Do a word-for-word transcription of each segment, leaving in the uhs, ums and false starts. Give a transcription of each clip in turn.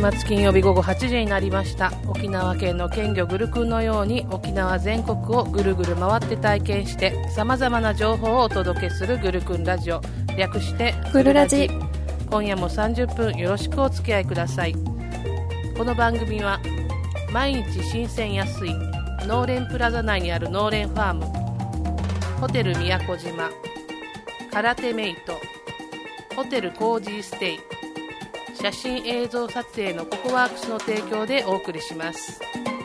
末金曜日午後はちじになりました。沖縄県の県魚グルクンのように沖縄全国をぐるぐる回って体験して様々な情報をお届けするグルクンラジオ、略してグルラジ。 今夜もさんじゅっぷんよろしくお付き合いください。この番組は毎日新鮮安い農連プラザ内にある農連ファーム、ホテル宮古島、空手メイト、ホテルコージーステイ、写真映像撮影のココワークスの提供でお送りします。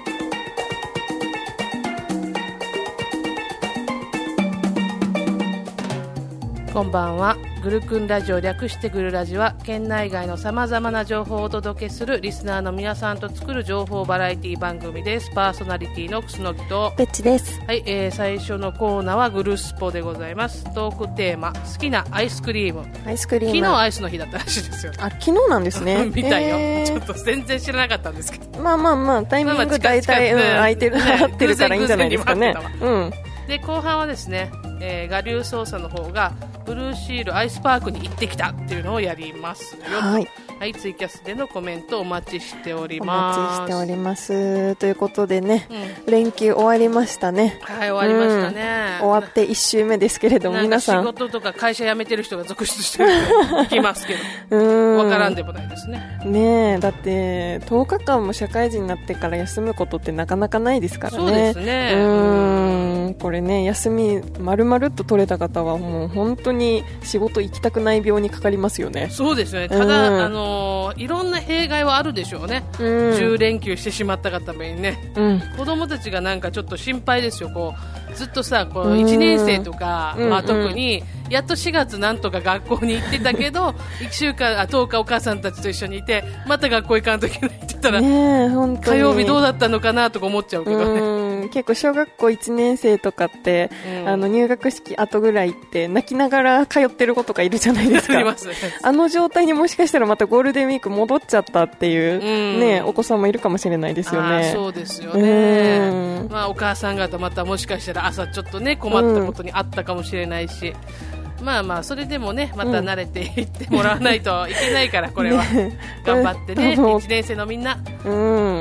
こんばんは。グルクンラジオ、略してグルラジは県内外のさまざまな情報をお届けするリスナーの皆さんと作る情報バラエティ番組です。パーソナリティのクスノキとペッチです。 はい、えー、最初のコーナーはグルスポでございます。トークテーマ、好きなアイスクリーム。 アイスクリーム、 昨日アイスの日だったらしいですよ。 あ、昨日なんですね。 みたいよ、 えー、 ちょっと全然知らなかったんですけど、 まあまあまあタイミング大体、うん、空いてる、ね、合ってるからいいんじゃないですかね。うん。で後半はですね、えー、我流捜査の方がブルーシールアイスパークに行ってきたっていうのをやりますよ。 はい、 はい、ツイキャスでのコメントお待ちしております。 お待ちしておりますということでね、うん、連休終わりましたね。 はい、終わりましたね、 うん、終わっていち週目ですけれども、皆さん仕事とか会社辞めてる人が続出してる行きますけどわからんでもないですね。 ねえ、だってとおかかんも社会人になってから休むことってなかなかないですからね。 そうですね。 うん、これね、休み丸々と取れた方はもう本当に仕事行きたくない病にかかりますよね。 そうですね。ただ、うん、あのー、いろんな弊害はあるでしょうね。うん、じゅう連休してしまった方もね、うん、子供たちがなんかちょっと心配ですよ。こうずっとさ、こういちねん生とか、うん、まあ、特にやっとしがつなんとか学校に行ってたけどいっしゅうかん、あ、とおかお母さんたちと一緒にいてまた学校行かんといけないって言ったら、ね、本当に火曜日どうだったのかなとか思っちゃうけどね。 うん、結構小学校いちねん生とかって、うん、あの入学式後ぐらいって泣きながら通ってる子とかいるじゃないですか。 ありますね。 あの状態にもしかしたらまたゴールデンウィーク戻っちゃったっていう、うん、ね、お子さんもいるかもしれないですよね。 あ、そうですよね。まあ、お母さん方またもしかしたら朝ちょっとね困ったことにあったかもしれないし、うん、まあまあそれでもねまた慣れていってもらわないといけないからこれは、ね、頑張ってね、いちねん生のみんな、 うん、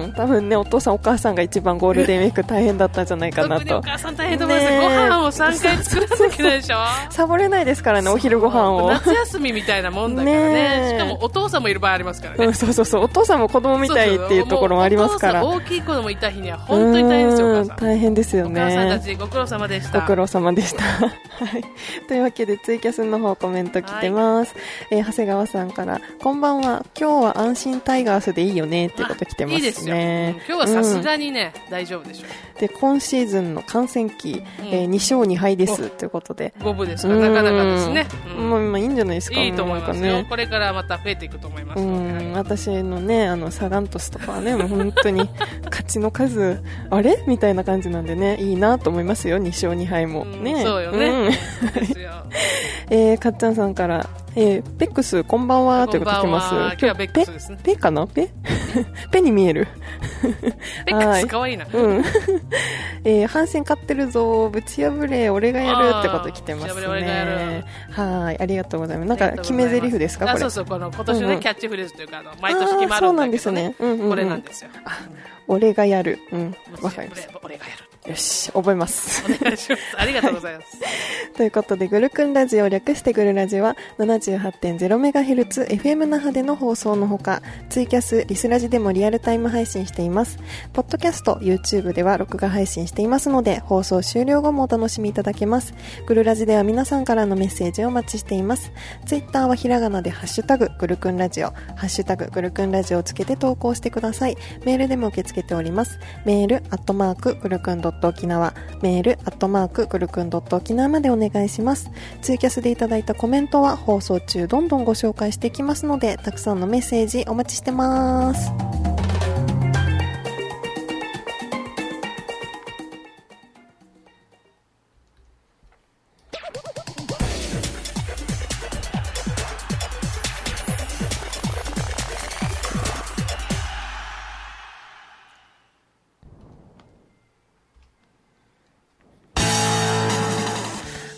多分ねお父さんお母さんが一番ゴールデンウィーク大変だったんじゃないかなと。 特にお母さん大変と思います、ね、ご飯をさんかい作らなきゃいけないでしょ。 サボれないですからね、お昼ご飯を。 夏休みみたいなもんだから ね, ねしかもお父さんもいる場合ありますからね、 うん、そうそうそう、お父さんも子供みたいっていうところもありますから。 そうそう、大きい子供いた日には本当に大変ですよ。お母さん大変ですよね。 お母さんたちご苦労様でした。 ご苦労様でしたはい、というわけでツイキャスの方コメント来てます、はい、えー、長谷川さんからこんばんは、今日は安心タイガースでいいよねっていうこと来てますね。いいですよ、うん、 今日はさすがにね、うん、大丈夫でしょう。 で今シーズンの観戦期、うん、えー、に勝に敗ですということで五分ですから、なかなかですね、 うん、まあ、まあいいんじゃないですか。 いいと思いますよ、ね、これからまた増えていくと思いますので、 うん、私のねあのサガン鳥栖とかはねもう本当に勝ちの数あれみたいな感じなんでね、いいなと思いますよ、に勝に敗も、うん、ね、 そうよね、うん、ですよえー、かっちゃんさんから、えー、ペックスこんばんはということ来てます。 今日はベックスですね。 ペかな、ペペに見えるペックスかわいいな、 うん、えー、阪神勝ってるぞ、ぶち破れ俺がやるってこと来てますね。はい、ありがとうございます。なんか決め台詞ですかこれ。 あ、そうそう、この今年の、ね、うんうん、キャッチフレーズというかあの毎年決まるんだけど、ね、そうなんですね、うんうんうん、これなんですよ。 あ、俺がやる、うん、わかります。 俺がやる、 よし、覚えます。 お願いします。ありがとうございます。 ということで、グルクンラジオ、略してグルラジは ななじゅうはちてんゼロメガヘルツ エフエム 那覇での放送のほか、ツイキャス、リスラジでもリアルタイム配信しています。ポッドキャスト、YouTube では録画配信していますので、放送終了後もお楽しみいただけます。グルラジでは皆さんからのメッセージをお待ちしています。ツイッターはひらがなでハッシュタグ、グルクンラジオ、ハッシュタグ、グルクンラジオをつけて投稿してください。メールでも受け付けております。メール、アットマーク、グルクンドット沖縄、メール、アットマーク、グルクンドット沖縄までお願いします。ツイキャスでいただいたコメントは放送中どんどんご紹介していきますので、たくさんのメッセージお待ちしてます。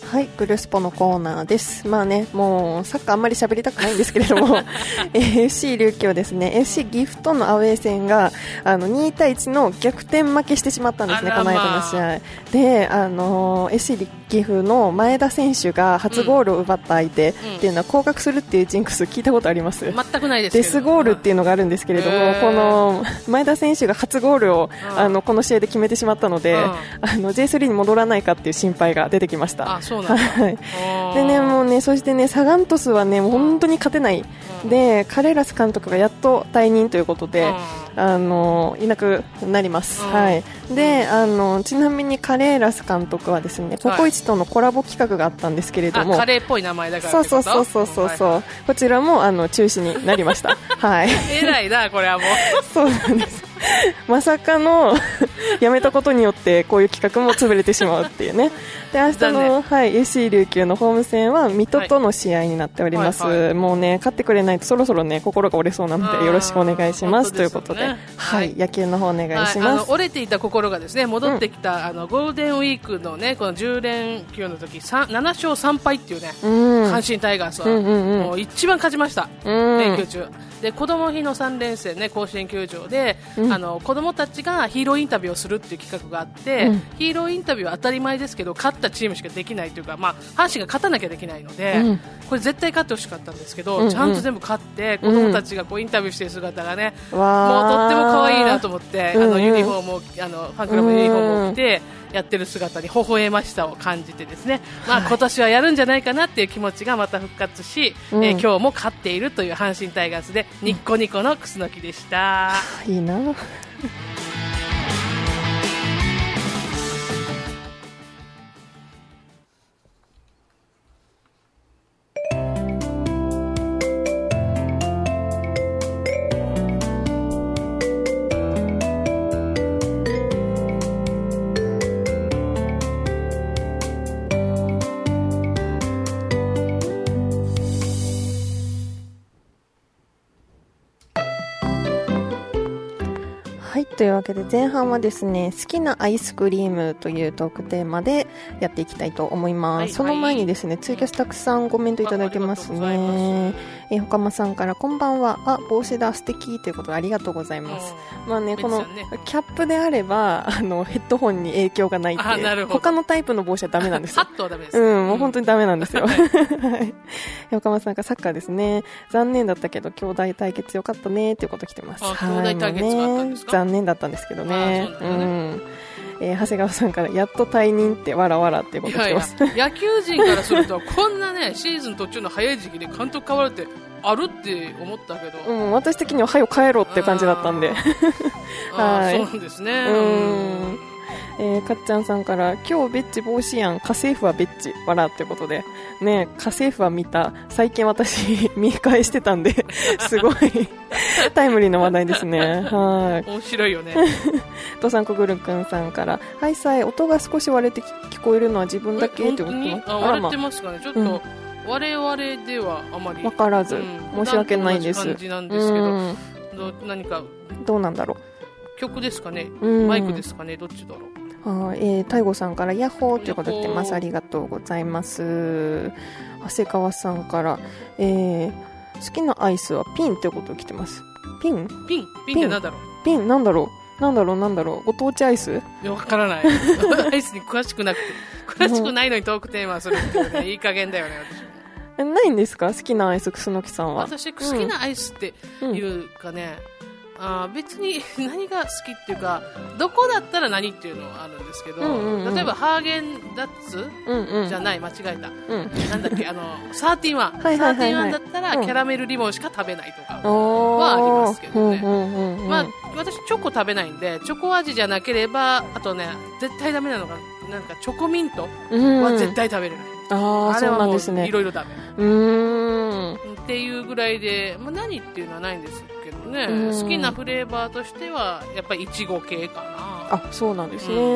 はい、グルスポのコーナーです。まあね、もうサッカーあんまり喋りたくないんですけれどもエフシー 琉球ですね、 エフシー 岐阜とのアウェー戦があのにたいいちの逆転負けしてしまったんですね、この間の試合で。あの エフシー 岐阜の前田選手が初ゴールを奪った相手っていうのは降格するっていうジンクス聞いたことあります？ 全くないですけど、 デスゴールっていうのがあるんですけれども、この前田選手が初ゴールをあのこの試合で決めてしまったので、あの ジェイスリー に戻らないかっていう心配が出てきました。 あ、そうなんだ。 はい、でね、もうね、そしてね、サガン鳥栖はね、もう本当に勝てない、うん、でカレーラス監督がやっと退任ということで、うん、あのいなくなります、うん、はい、であのちなみにカレーラス監督はですね、ココイチとのコラボ企画があったんですけれども、 カレーっぽい名前だからそうそうそうそうそうそう、はいはい、こちらもあの中止になりましたはい、 偉いな、これはもうそうなんですまさかのやめたことによってこういう企画も潰れてしまうっていうね。で、明日の、はい、エフシー 琉球のホーム戦は水戸との試合になっております、はいはいはい、もうね、勝ってくれないとそろそろね、心が折れそうなのでよろしくお願いします、ね、ということで、はいはい、野球の方お願いします、はい、あの折れていた心がですね、戻ってきた、うん、あのゴールデンウィークのね、このじゅう連休の時ななしょうさんぱいっていうね、うん、阪神タイガースは、うんうんうん、もう一番勝ちました、うん、連休中で、子供日のさん連戦ね、甲子園球場で、うん、あの子供たちがヒーローインタビューをするっていう企画があって、うん、ヒーローインタビューは当たり前ですけど、勝ったチームしかできないというか、まあ、阪神が勝たなきゃできないので、うん、これ絶対勝ってほしかったんですけど、うんうん、ちゃんと全部勝って子供たちがこうインタビューしている姿がね、うん、もうとっても可愛いなと思って、うんうん、あのユニフォームをあのファンクラブのユニフォームを着てやってる姿に微笑ましさを感じてですね、まあ、今年はやるんじゃないかなっていう気持ちがまた復活し、うん、えー、今日も勝っているという阪神タイガースでニッコニコのクスノキでした、 うん、いいなというわけで、前半はですね、好きなアイスクリームというトークテーマでやっていきたいと思います、はいはい、その前にですね、ツイキャスたくさんコメントいただいてますね。えー、ほかまさんからこんばんは、あ、帽子だ素敵ということでありがとうございます。まあね、このキャップであればあのヘッドホンに影響がないって、他のタイプの帽子はダメなんですよ。 ハットはダメです、 うん、もう本当にダメなんですよ。はい、ほかまさんからサッカーですね、残念だったけど兄弟対決よかったねっていうこと来てます。 あ、兄弟対決があったんですか？ 残念だったんですけどね。うん、えー、長谷川さんからやっと退任ってわらわらっていうこと来てます。 いやいや野球人からするとこんなねシーズン途中の早い時期で監督変わるってあるって思ったけど、 うん、私的には早く帰ろうって感じだったんで。 はい、そうなんですね。うん、 えー、かっちゃんさんから今日ベッチ帽子やん、家政婦はベッチわらってことでね、家政婦は見た、最近私見返してたんですごいタイムリーな話題ですね。はい、 面白いよね。 とさんこぐるくんさんからはいさい、音が少し割れて聞こえるのは自分だけってことに割れてますかね、ちょっと、うん、我々ではあまり分からず、うん、申し訳ないです。 感じなんですけど、うん、ど何かどうなんだろう、曲ですかね、うん、マイクですかね、どっちだろう。 あ、えー、タイゴさんからヤッホーということで言ってます。ありがとうございます。長谷川さんから、えー、好きなアイスはピンということを来てます。ピンピンピンってなんだろう。 ピンなんだろうなんだろうなんだろうご当地アイス？ いや、わからない。アイスに詳しくなくて詳しくないのにトークテーマはそれっていうね、いい加減だよね。 私もないんですか、好きなアイス、楠木さんは。 私好きなアイスっていうかね、うん、あ、別に何が好きっていうか、どこだったら何っていうのはあるんですけど、うんうんうん、例えばハーゲンダッツ、うんうん、じゃない、間違えた、うん、なんだっけ、あのサーティワン、はいはいはいはい、サーティワンだったらキャラメルリボンしか食べないとかはありますけどね、うんうんうんうん、まあ、私チョコ食べないんで、チョコ味じゃなければ、あとね、絶対ダメなのがなんかチョコミントは絶対食べれない、うんうん、あ, あれはもういろいろダメ、うーんっていうぐらいで、まあ、何っていうのはないんですけどね、好きなフレーバーとしてはやっぱりいちご系かな。 あ、そうなんですね。うん。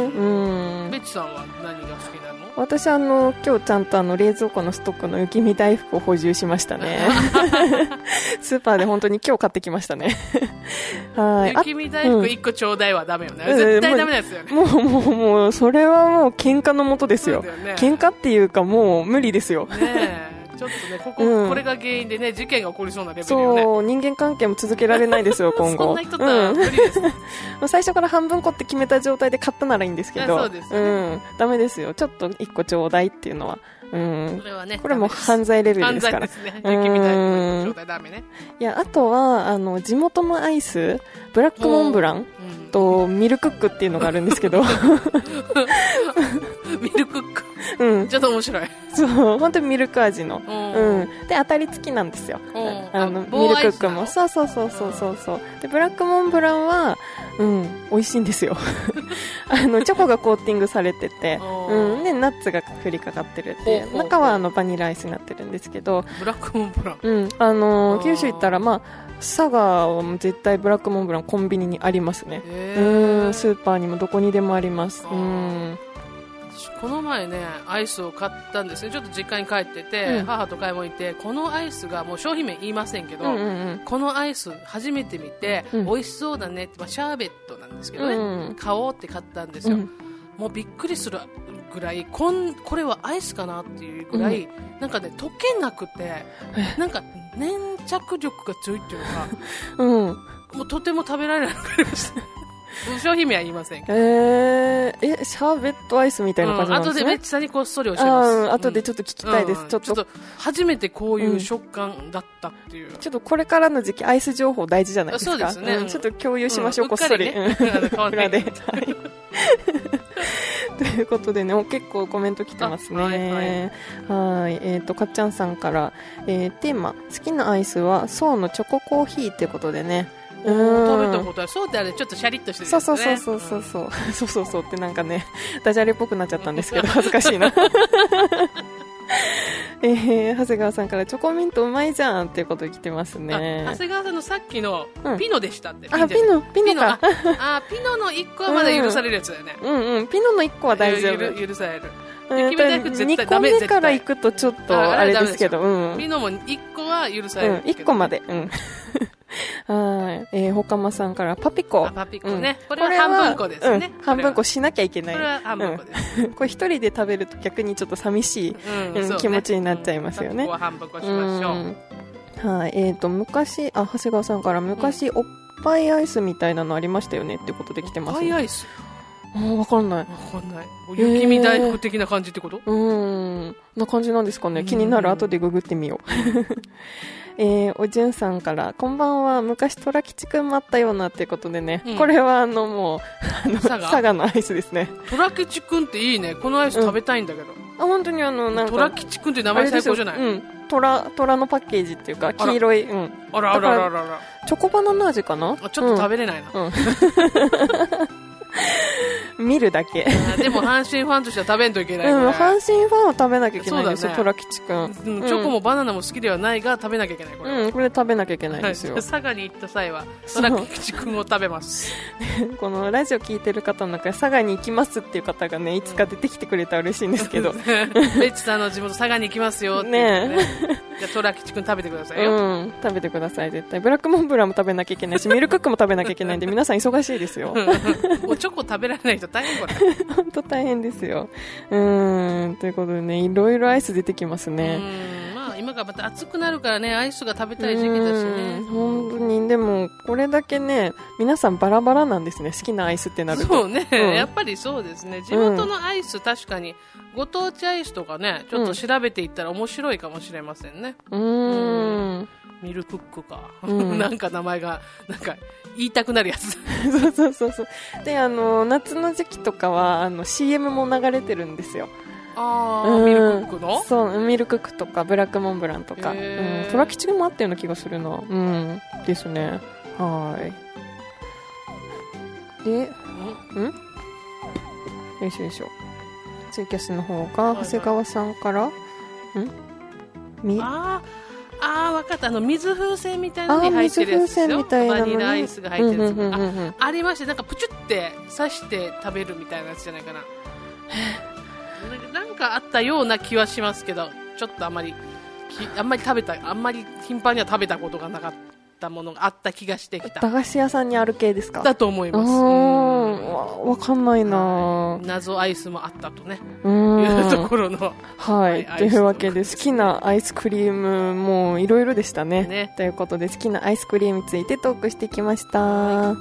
ベッチさんは何が好きなの？ 私あの今日ちゃんとあの冷蔵庫のストックの雪見大福を補充しましたね。スーパーで本当に今日買ってきましたね。 はい。雪見大福いっこちょうだいはダメよね。うん、絶対ダメなやつよね。 もうもうもうそれはもう喧嘩のもとですよ。そうだよね。喧嘩っていうかもう無理ですよ。 ねえ。ちょっとね、ここ、うん、これが原因でね、事件が起こりそうなレベルよね。 そう、人間関係も続けられないですよ、今後。 そんな人とは無理ですね。 うん、最初から半分こって決めた状態で買ったならいいんですけど、 そうですね。 うん、ダメですよ。ちょっといっこちょうだいっていうのは。うん、 それはね、 これも犯罪レベルですから。 犯罪ですね。雪みたいな状態ダメね。 いや、あとは、あの、地元のアイス、ブラックモンブランとミルクックっていうのがあるんですけど。 ミルクック。 うん。 ちょっと面白い。 そう、本当にミルク味の。うん。で、当たり付きなんですよ。あの、ミルクックも。そうそうそうそうそうそう。で、ブラックモンブランは、うん、美味しいんですよ。あの、チョコがコーティングされてて、うん。で、ナッツが振りかかってるっていう。中はあの、バニラアイスになってるんですけど。 ブラックモンブラン。 うん。あの、九州行ったら、まあ、佐賀は絶対ブラックモンブランコンビニにありますね。うん、スーパーにもどこにでもあります。うん。 この前ねアイスを買ったんですね。ちょっと実家に帰ってて、うん、母と買い物行ってこのアイスがもう商品名言いませんけど、うんうんうん、このアイス初めて見て、うん、美味しそうだねって、まあ、シャーベットなんですけどね、うんうん、買おうって買ったんですよ、うん、もうびっくりするぐらいこんこれはアイスかなっていうぐらい、うん、なんかね溶けなくてなんか粘着力が強いっていうのか、うん、もうとても食べられなくなりました。商品名は言いませんけど。 えー、え、シャーベットアイスみたいな感じなんですね。 うん、後でベッチさんにこっそり教えます。 うん、後でちょっと聞きたいです。うん、ちょっと。 ちょっと、初めてこういう食感だったっていう。うん、 ちょっとこれからの時期アイス情報大事じゃないですか。 そうですね。 うん、ちょっと共有しましょう、うん、こっそり。 ね、 裏で。はい。ということでね、結構コメント来てますね。はい、はい。はい。えっ、ー、と、かっちゃんさんから、えー、テーマ、好きなアイスは、ソーのチョココーヒーってことでね。 うん、食べたことある。そうってあれちょっとシャリッとしてるやつね。 そうそうそうそうそう、うん、そうそうそうってなんかねダジャレっぽくなっちゃったんですけど恥ずかしいな。えー、長谷川さんからチョコミントうまいじゃんっていうこと来てますね。 長谷川さんのさっきのピノでしたって、 うん、あピノピノか。 あピノのいっこはまだ許されるやつだよね。 うん、うんうんピノのいっこは大丈夫。 許される。 にこめから行くとちょっとあれですけど、うん、 ピノもいっこは許される、 うん、いっこまで、うんはい、えー、ほかまさんからパピコ。 パピコね、うん、これは半分こですね、 うん、半分こしなきゃいけない。 これは半分こです、うん、 これ一人で食べると逆にちょっと寂しい、うんうんね、気持ちになっちゃいますよね。 パピコは半分こしましょう、 うん、はい、えーと昔あ長谷川さんから昔、うん、おっぱいアイスみたいなのありましたよねってことで来てます、ね、 おっぱいアイスあわかんない。わかんない。雪見大福的な感じってこと？ うーん。な感じなんですかね。気になる。後でググってみよう。えー、おじゅんさんから、こんばんは。昔、トラ吉くんもあったようなってことでね。うん、これはあの、もう、あの、佐賀佐賀のアイスですね。 トラ吉くんっていいね。このアイス食べたいんだけど。 うん、あ、本当にあの、なんか。 トラ吉くんって名前最高じゃない？ うん。トラ、トラのパッケージっていうか、黄色い。うん。 あらあらあらあら。 チョコバナナ味かな？ あ、ちょっと食べれないな。うん。 見るだけ。 でも阪神ファンとしては食べんといけない、 うん、阪神ファンは食べなきゃいけないんですよ、ね、トラ吉くん、うん、 チョコもバナナも好きではないが食べなきゃいけない。これ、 うん、これ食べなきゃいけないんですよ。 佐賀に行った際はトラ吉くんを食べます。 このラジオ聞いてる方の中で佐賀に行きますっていう方がねいつか出てきてくれたら嬉しいんですけど、ベッチさんの地元佐賀に行きますよってね。ねじゃあトラ吉くん食べてくださいよ、 うん、食べてください。絶対ブラックモンブランも食べなきゃいけないしミルクックも食べなきゃいけないんで皆さん忙しいですよ。 もうチョコ食べられない人大変これ。 本当大変ですよ。うーんということでねいろいろアイス出てきますね。 うん、まあ、今からまた暑くなるからねアイスが食べたい時期だしね。 本当にでもこれだけね皆さんバラバラなんですね。好きなアイスってなると。 そうね、うん、やっぱりそうですね。地元のアイス、うん、確かにご当地アイスとかねちょっと調べていったら面白いかもしれませんね。 うーんミルクックか、うん、なんか名前がなんか言いたくなるやつ。 そうそうそうそう。であの夏の時期とかはあの シーエム も流れてるんですよ。 あー、ミルクックの？ そうミルクックとかブラックモンブランとか、うん、トラ吉もあったような気がするな。うんですね。はいでんよいしょよいしょ。ツイキャスの方が長谷川さんからんみあああ、分かった。あの水風船みたいなのに入ってるやつですよ。 水風船みたいなのにバニラアイスが入ってるやつ、 うんうんうんうん、 あ, ありまして、なんかプチュって刺して食べるみたいなやつじゃないかな。なんかあったような気はしますけど、ちょっとあんまりあんまり食べたあんまり頻繁には食べたことがなかったものがあった気がしてきた。 駄菓子屋さんにある系ですか？ だと思います。 わ, わかんないな、 はい、謎アイスもあったとねうんいうところの、 はい、はい、というわけで好きなアイスクリームもいろいろでした ね, ねということで好きなアイスクリームについてトークしてきました。はい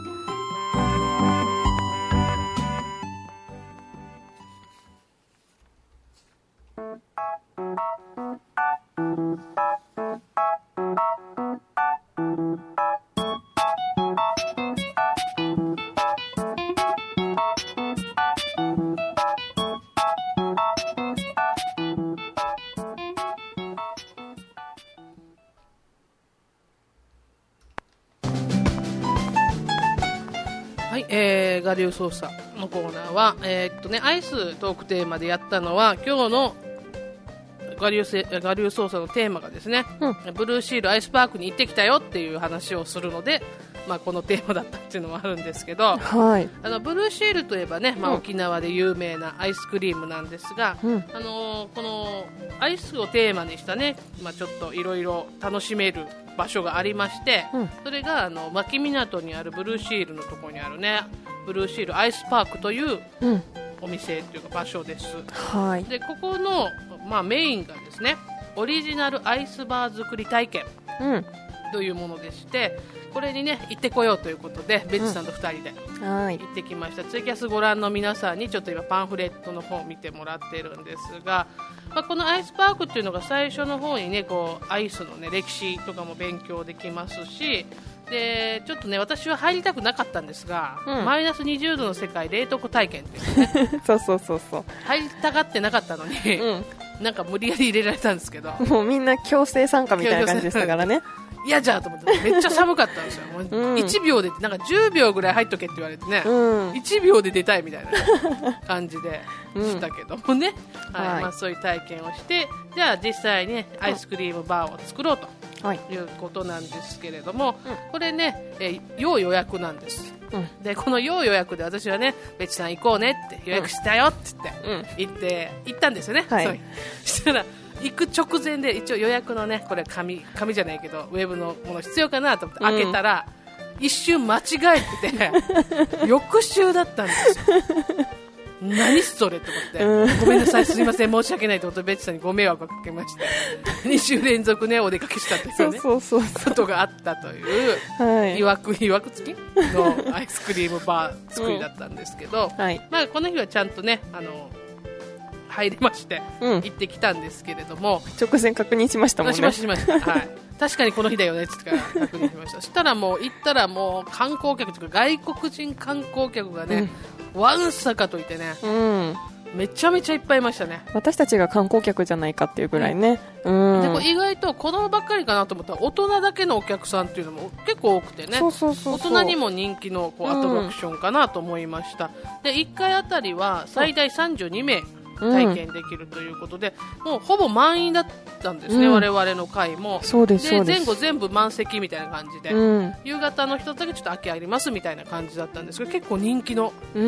はい、えー、我流操作のコーナーは、えーっとね、アイストークテーマでやったのは今日の我流せ我流操作のテーマがですね、うん、ブルーシールアイスパークに行ってきたよっていう話をするので、まあ、このテーマだったっていうのもあるんですけど、はい、あのブルーシールといえばね、まあ、沖縄で有名なアイスクリームなんですが、うん、あのー、このアイスをテーマにしたね、まあ、ちょっといろいろ楽しめる場所がありまして、うん、それがあの牧港にあるブルーシールのところにあるねブルーシールアイスパークというお店というか場所です、はい、でここの、まあ、メインがですねオリジナルアイスバー作り体験というものでして、うん、これにね行ってこようということでベッチさんとふたりで行ってきました、うん、ツイキャスご覧の皆さんにちょっと今パンフレットの方を見てもらってるんですが、まあ、このアイスパークっていうのが最初の方にねこうアイスの、ね、歴史とかも勉強できますし、でちょっとね私は入りたくなかったんですが、うん、マイナスにじゅうどの世界冷凍体験っていうねそうそうそうそう入りたがってなかったのに、うん、なんか無理やり入れられたんですけど、 もうみんな強制参加みたいな感じでしたからね嫌じゃと思ってめっちゃ寒かったんですよ。もういちびょうでなんかじゅうびょうぐらい入っとけって言われてね、うん、いちびょうで出たいみたいな感じでしたけどもね、うんはいはいまあ、そういう体験をしてじゃあ実際に、ね、アイスクリームバーを作ろうということなんですけれども、うん、これね、えー、要予約なんです、うん、でこの要予約で私はねベチさん行こうねって予約したよって言って、うん、行って行ったんですよね、はい、そうしたら行く直前で一応予約のねこれ紙紙じゃないけどウェブのもの必要かなと思って開けたら、うん、一瞬間違えてて翌週だったんですよ何それと思って、うん、ごめんなさいすみません申し訳ないと思ってベッチさんにご迷惑をかけましてに週連続ねお出かけしたというねそうそうそうことがあったという、はい、いわくいわく付きのアイスクリームバー作りだったんですけど、うんはいまあ、この日はちゃんとねあの入りまして、うん、行ってきたんですけれども直前確認しましたもんね。 しましたしました、はい、確かにこの日だよねって言ってから確認しましたそしたらもう行ったらもう観光客というか外国人観光客がね、うん、わんさかといてね、うん、めちゃめちゃいっぱいいましたね。私たちが観光客じゃないかっていうぐらいね、うんうん、でこれ意外と子供ばっかりかなと思ったら大人だけのお客さんっていうのも結構多くてねそうそうそうそう大人にも人気のこうアトラクションかなと思いました、うん、でいっかいあたりは最大さんじゅうにめい体験できるということで、うん、もうほぼ満員だったんですね、うん、我々の会もそうですで前後全部満席みたいな感じで、うん、夕方の人だけちょっと空きありますみたいな感じだったんですけど結構人気の、うん、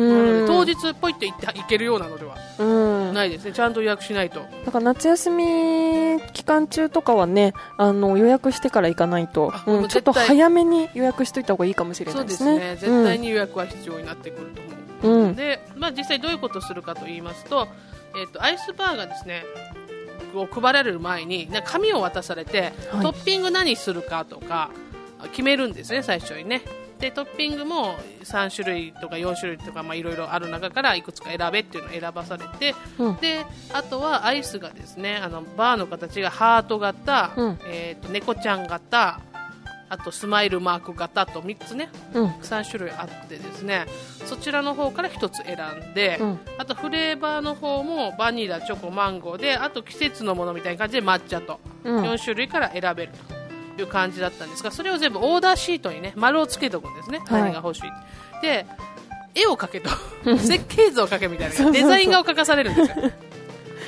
当日ポイって行って行けるようなのではないですね、ちゃんと予約しないと。 だから夏休み期間中とかはねあの予約してから行かないと、うん、ちょっと早めに予約しといた方がいいかもしれないですね。 そうですね絶対に予約は必要になってくると思う、うん、で、まあ、実際どういうことをするかと言いますとえー、とアイスバーがですねを配られる前に紙を渡されて、はい、トッピング何するかとか決めるんですね最初にね。でトッピングもさんしゅるいとかよんしゅるいとかいろいろある中からいくつか選べっていうのを選ばされて、うん、であとはアイスがですねあのバーの形がハート型、うん、えー、と猫ちゃん型あとスマイルマーク型とみっつね、うん、さんしゅるいあってですねそちらの方からひとつ選んで、うん、あとフレーバーの方もバニラチョコマンゴーであと季節のものみたいな感じで抹茶とよんしゅるいから選べるという感じだったんですがそれを全部オーダーシートにね丸をつけておくんですね、はい、何が欲しいで絵を描けと設計図を描けみたいなデザイン画を描かされるんですよ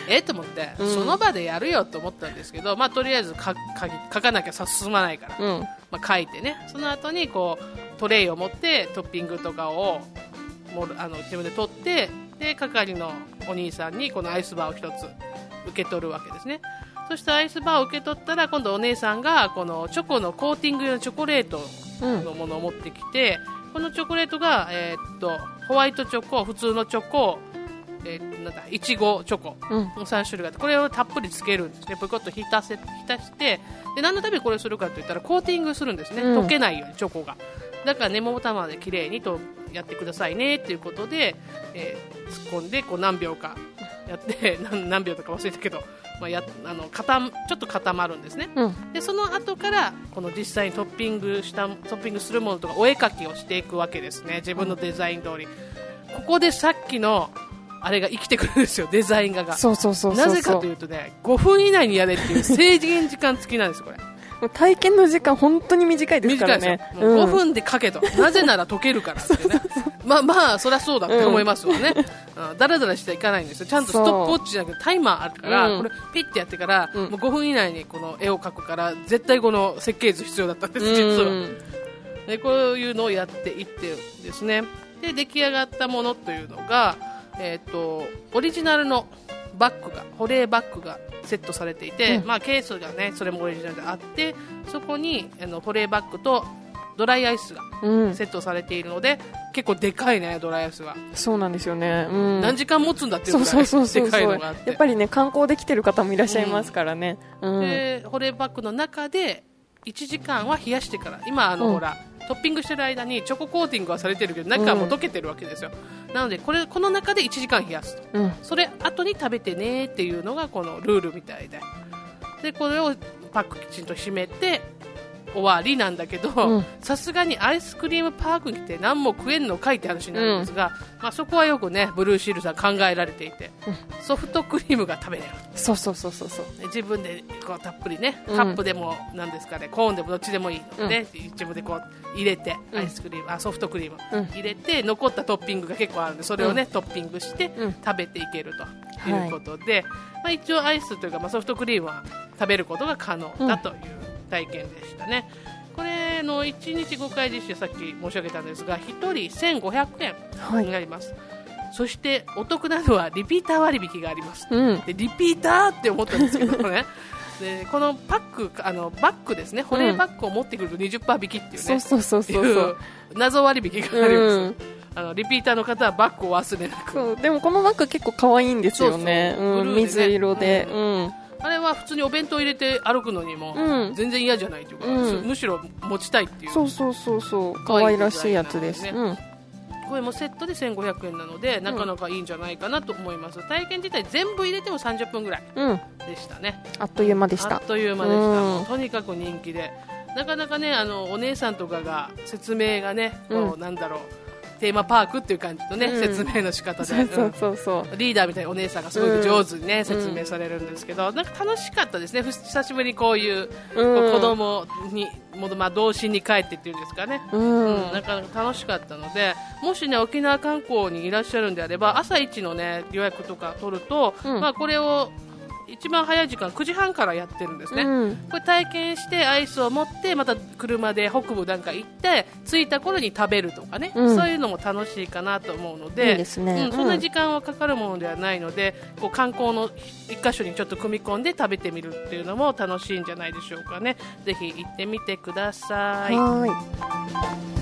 えと思って、うん、その場でやるよと思ったんですけど、まあ、とりあえずかか書かなきゃ進まないから、うんまあ、書いてね、その後にこうトレイを持ってトッピングとかをもうあの自分で取って、で係のお兄さんにこのアイスバーを一つ受け取るわけですね。そしてアイスバーを受け取ったら、今度お姉さんがこのチョコのコーティング用のチョコレートのものを持ってきて、うん、このチョコレートが、えー、っとホワイトチョコ、普通のチョコ、えー、なんだいちごチョコのさん種類があって、これをたっぷりつけるんですね。ブコッと浸せ浸して、で何のためにこれをするかといったらコーティングするんですね、うん、溶けないようにチョコが。だから根元まで綺麗にとやってくださいねということで、えー、突っ込んでこう何秒かやって何, 何秒とか忘れたけど、まあ、やあの固ちょっと固まるんですね、うん、でその後からこの実際にトッピングしたトッピングするものとかお絵描きをしていくわけですね、自分のデザイン通り。ここでさっきのあれが生きてくるんですよ、デザイン画が。 そうそうそうそうそう。 なぜかというとね、ごふん以内にやれっていう制限時間付きなんですこれ。 体験の時間本当に短いですからね。 短いですよ、もうごふんで書けと、うん、なぜなら解けるからってね。そうそうそう、まあまあそりゃそうだって思いますわね、うん、だらだらしていかないんですよ。ちゃんとストップウォッチじゃなくてタイマーあるから、うん、これピッてやってから、うん、もうごふん以内にこの絵を描くから、絶対この設計図必要だったんです、実は、うん、でこういうのをやっていってですね。で出来上がったものというのが、えー、とオリジナルのバッグが保冷バッグがセットされていて、うんまあ、ケースがねそれもオリジナルであって、そこにあの保冷バッグとドライアイスがセットされているので、うん、結構でかいねドライアイスは。 そうなんですよね、うん、 何時間持つんだっていうぐらいでかいのがあって、 やっぱりね観光で来てる方もいらっしゃいますからね、 うんうん、で保冷バッグの中でいちじかんは冷やしてから、今あの、うん、ほらトッピングしてる間にチョココーティングはされてるけど中はもう溶けてるわけですよ、うん、なのでこれこの中でいちじかん冷やすと、うん、それ後に食べてねっていうのがこのルールみたいで、でこれをパックきちんと閉めて終わりなんだけど、さすがにアイスクリームパークに来て何も食えんのかいって話になるんですが、うんまあ、そこはよくねブルーシールさん考えられていて、うん、ソフトクリームが食べれる。 そうそうそうそうそう、 自分でこうたっぷりね、カップでもなんですかね、コーンでもどっちでもいいので、うん、自分でこう入れてアイスクリーム、うん、あソフトクリーム、うん、入れて残ったトッピングが結構あるんで、それをね、うん、トッピングして食べていけるということで、はいまあ、一応アイスというか、まあ、ソフトクリームは食べることが可能だという体験でしたね、うん、これのいちにちごかい実施、さっき申し上げたんですがひとりせんごひゃくえんになります、はい、そしてお得なのはリピーター割引があります、うん、でリピーターって思ったんですけどねでこのパックあのバッグですね、保冷バッグを持ってくると にじゅっパーセント 引きっていうね、そうそうそうそうそう謎割引があります、うん、あのリピーターの方はバッグを忘れなく。 そうでもこのバッグ結構可愛いんですよね。そうそう、うん、水色で、うんうん、 あれは普通にお弁当入れて歩くのにも全然嫌じゃないというか、うん、むしろ持ちたいっていう、 そうそうそうそう可愛らしいやつです、ねうん、 これもセットでせんごひゃくえんなのでなかなかいいんじゃないかなと思います、うん、体験自体全部入れてもさんじゅっぷんぐらいでしたね、 うん、あっという間でした。 あっという間でした、うん、とにかく人気で、なかなかねあのお姉さんとかが説明がね、こう、うん、なんだろうテーマパークっていう感じとね、うん、説明の仕方で、 そうそうそうそう、 リーダーみたいなお姉さんがすごく上手にね、うん、説明されるんですけど、なんか楽しかったですね。久しぶりにこういう、うん、子供にまあ童心に帰ってっていうんですかね、うんうん、なかなか楽しかったので、もしね沖縄観光にいらっしゃるんであれば朝一のね予約とか取ると、うんまあ、これを一番早い時間くじはんからやってるんですね、うん、これ体験してアイスを持ってまた車で北部なんか行って着いた頃に食べるとかね、うん、そういうのも楽しいかなと思うので、いいですね、うん、そんな時間はかかるものではないので、こう観光の一箇所にちょっと組み込んで食べてみるっていうのも楽しいんじゃないでしょうかね。ぜひ行ってみてください。はい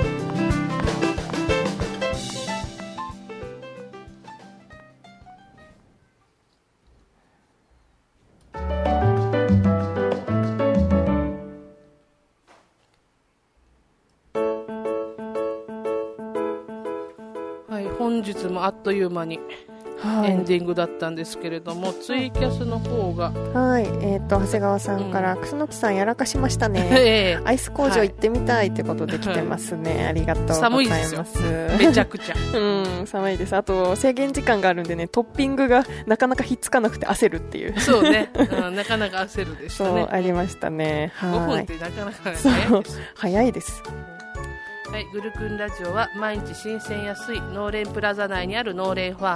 本日もあっという間にエンディングだったんですけれども、はい、ツイキャスの方が、 はい、えー、と長谷川さんから、うん、楠木さんやらかしましたね、えー、アイス工場行ってみたいということで来てますね、はい、ありがとうございます。 寒いですよめちゃくちゃ、 うん、寒いです。あと制限時間があるんでね、トッピングがなかなかひっつかなくて焦るっていう、 そうね、うん、なかなか焦るでしたね。 そうありましたね、はい、 ごふんってなかなか早いです。 早いです。 はい、グルクンラジオは毎日新鮮安い農連プラザ内にある農連ファーム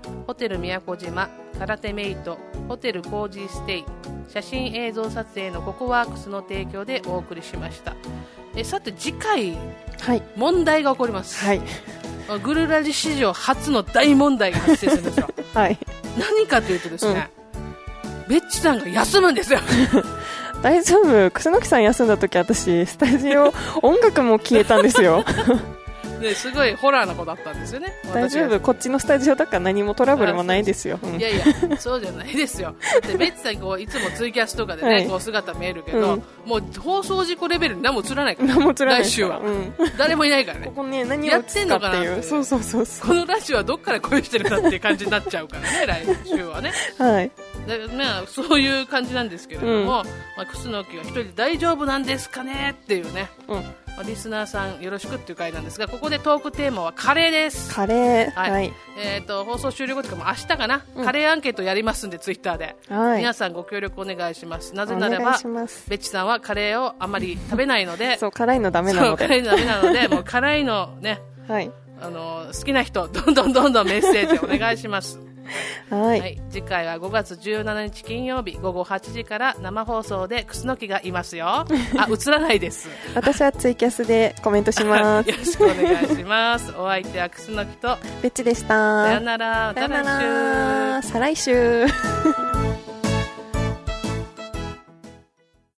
ホテル宮古島、空手メイト、ホテルコージーステイ、写真映像撮影のココワークスの提供でお送りしました。えさて次回、はい、問題が起こります、はい、グルラジ史上初の大問題が発生するんですよ、はい、何かというとですね、うん、ベッチさんが休むんですよ大丈夫、楠木さん休んだ時私スタジオ音楽も消えたんですよですごいホラーな子だったんですよね。 大丈夫、こっちのスタジオだから何もトラブルもないですよ、うん、 いやいやそうじゃないですよ。だってベッチさんこういつもツイキャスとかでね、はい、こう姿見えるけど、うん、もう放送事故レベルに何も映らないから、何も映らない、来週は、うん、誰もいないからね。ここね、何を映すかっていう、そうそうそうそう、このラジオはどっから声してるかっていう感じになっちゃうからね来週はねはいだからね、そういう感じなんですけれども、うん、まあ、楠木は一人で大丈夫なんですかねっていうね、うん、まあ、リスナーさんよろしくっていう回なんですが、ここでトークテーマはカレーです。 カレー、 はい、はい、えー、と放送終了後とかも明日かな、うん、カレーアンケートやりますんでツイッターで、はい、皆さんご協力お願いします。なぜならばベッチさんはカレーをあまり食べないのでそう、辛いのダメなので、 そう、辛いのダメなのでもう辛いのね、はい、あの好きな人どんどんどんどんメッセージお願いしますはい、はい、次回はごがつじゅうしちにち金曜日ごごはちじから生放送で楠木がいますよ。あ、映らないです私はツイキャスでコメントしますよろしくお願いしますお相手は楠木とベッチでした。 さよなら、また来週、 再来週